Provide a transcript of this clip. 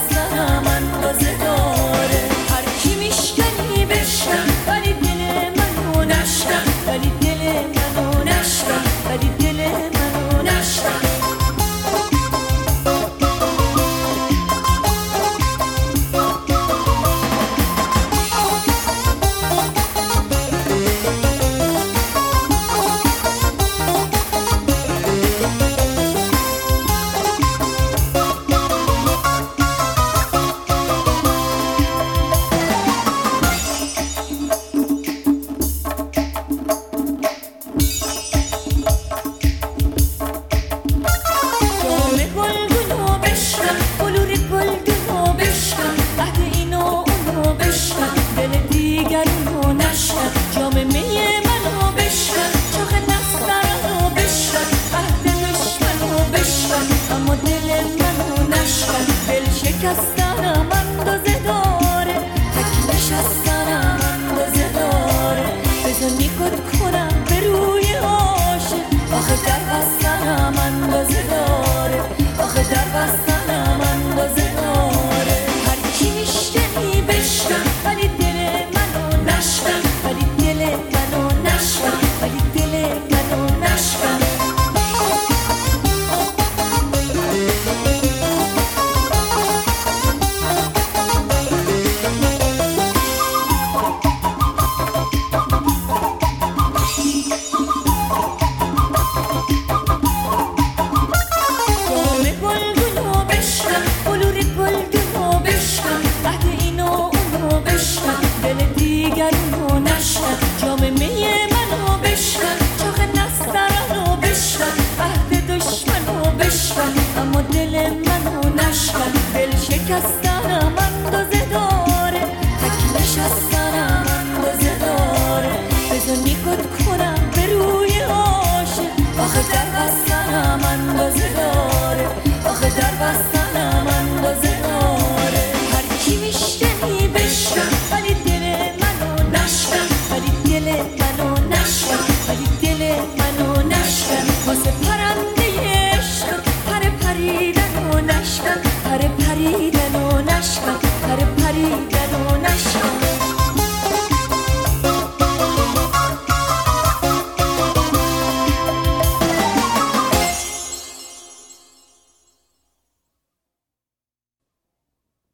شکستنم اندازه داره. هر کی میشکنی بشکن ولی دل منو نشکن، ولی دل منو نشکن، ولی دل منو نشکن. شکستنم اندازه داره، تک نشستنم اندازه داره. بذار نیکت کنم به روی عاشق، آخه در بستنم اندازه داره، آخه در بستنم اندازه داره. هر کی میشکنی بشکن ولی دل منو نشکن، ولی دل منو نشکن، ولی دل منو نشکن. جام می منو بشکن، چاق نسترنو بشکن، عهد دشمنو بشکن، اما دل منو نشکن. دل شکستنم اندازه داره.